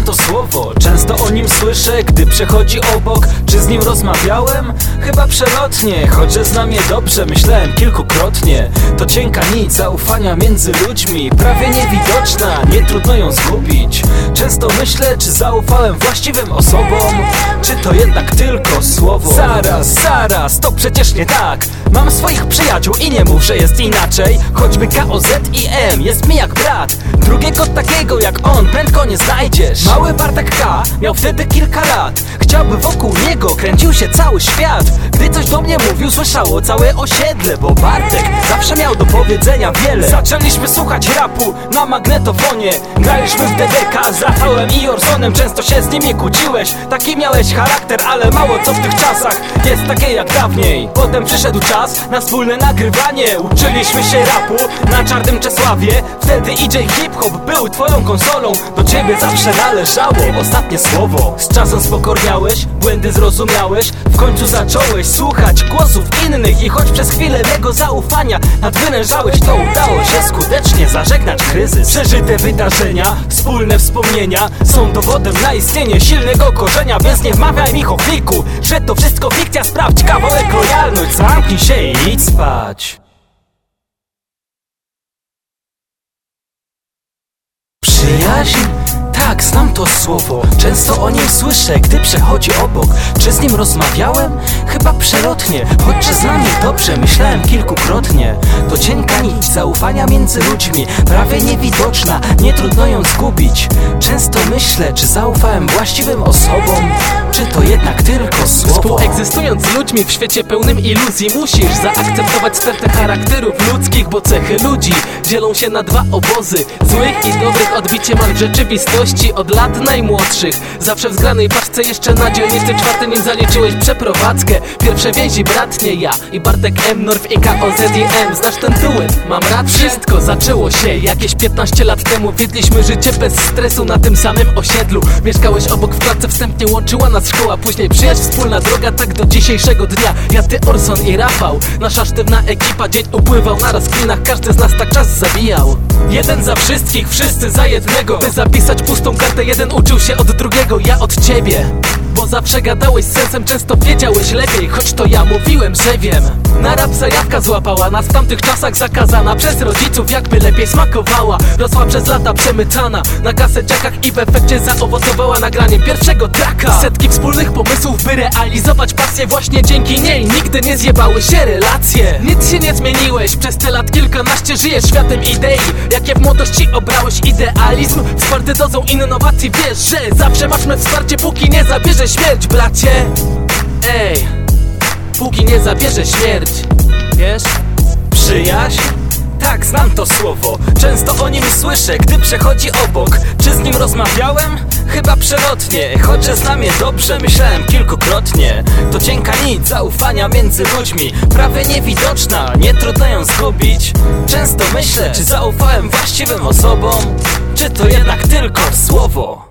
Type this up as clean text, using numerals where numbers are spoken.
to słowo, często o nim słyszę, gdy przechodzi obok. Czy z nim rozmawiałem? Chyba przelotnie, choć że znam je dobrze, myślałem kilkukrotnie. To cienka nić zaufania między ludźmi, prawie niewidoczna, nie trudno ją zgubić. Często myślę, czy zaufałem właściwym osobom, czy to jednak tylko słowo. Zaraz, to przecież nie tak. Mam swoich przyjaciół i nie mów, że jest inaczej. Choćby KOZ i M jest mi jak brat. Drugiego takiego jak on prędko nie znajdziesz. Mały Bartek K miał wtedy kilka lat. Chciałby wokół niego kręcił się cały świat. Gdy coś do mnie mówił, słyszało całe osiedle, bo Bartek zawsze miał do powiedzenia wiele. Zaczęliśmy słuchać rapu na magnetofonie. Graliśmy w DDK z Rafałem i Orsonem. Często się z nimi kłóciłeś, taki miałeś charakter, ale mało co w tych czasach jest takie jak dawniej. Potem przyszedł czas na wspólne nagrywanie. Uczyliśmy się rapu na Czarnym Czesławie. Wtedy DJ hip-hop był twoją konsolą. Do ciebie zawsze należało ostatnie słowo. Z czasem spokorniałeś, błędy zrozumiałeś. W końcu zacząłeś słuchać głosów innych. I choć przez chwilę mego zaufania nadwyrężałeś, to udało się skutecznie zażegnać kryzys. Przeżyte wydarzenia, wspólne wspomnienia są dowodem na istnienie silnego korzenia. Więc nie wmawiaj mi chowniku, że to wszystko fikcja. Sprawdź kawałek lojalność, zamknij się i idź spać. Przyjaźń? Tak, znam to słowo, często o nim słyszę, gdy przechodzi obok. Czy z nim rozmawiałem? Chyba przelotnie, choć że znam je dobrze, myślałem kilkukrotnie. To cienka nić zaufania między ludźmi, prawie niewidoczna, nie trudno ją zgubić. Często myślę, czy zaufałem właściwym osobom, czy to jednak tylko słowo. Współegzystując z ludźmi w świecie pełnym iluzji, musisz zaakceptować stertę charakterów ludzkich, bo cechy ludzi dzielą się na dwa obozy, złych i dobrych. Odbicie mark rzeczywistości od lat najmłodszych. Zawsze w zgranej paczce jeszcze na dzielnicy czwartym, nim zaliczyłeś przeprowadzkę. Pierwsze więzi bratnie ja i Bartek M, Norf i KOZM. Znasz ten duet? Mam rację? Wszystko zaczęło się jakieś 15 lat temu. Wiedliśmy życie bez stresu na tym samym osiedlu. Mieszkałeś obok w klatce, wstępnie łączyła nas szkoła. Później przyjaźń, wspólna droga, tak do dzisiejszego dnia. Ja, ty, Orson i Rafał, nasza sztywna ekipa. Dzień upływał na rozkminach, każdy z nas tak czas zabijał. Jeden za wszystkich, wszyscy za jednego. By zapisać pustą kartę, jeden uczył się od drugiego. Ja od ciebie, bo zawsze gadałeś z sensem, często wiedziałeś lepiej, choć to ja mówiłem, że wiem. Na rap zajawka złapała nas w tamtych czasach, zakazana przez rodziców, jakby lepiej smakowała. Rosła przez lata przemycana na kaseciakach i w efekcie zaowocowała nagraniem pierwszego tracka. Setki wspólnych pomysłów, by realizować pasję. Właśnie dzięki niej nigdy nie zjebały się relacje. Nic się nie zmieniłeś, przez te lat kilkanaście żyjesz światem idei, jakie w młodości obrałeś. Idealizm wsparty dozą innowacji, wiesz, że zawsze masz me wsparcie, póki nie zabierze śmierć, bracie. Ej, póki nie zabierze śmierć, wiesz? Przyjaźń? Tak, znam to słowo, często o nim słyszę, gdy przechodzi obok. Czy z nim rozmawiałem? Chyba przelotnie, choć że znam je dobrze, myślałem kilkukrotnie. To cienka nić zaufania między ludźmi, prawie niewidoczna, nie trudno ją zgubić. Często myślę, czy zaufałem właściwym osobom, czy to jednak tylko słowo.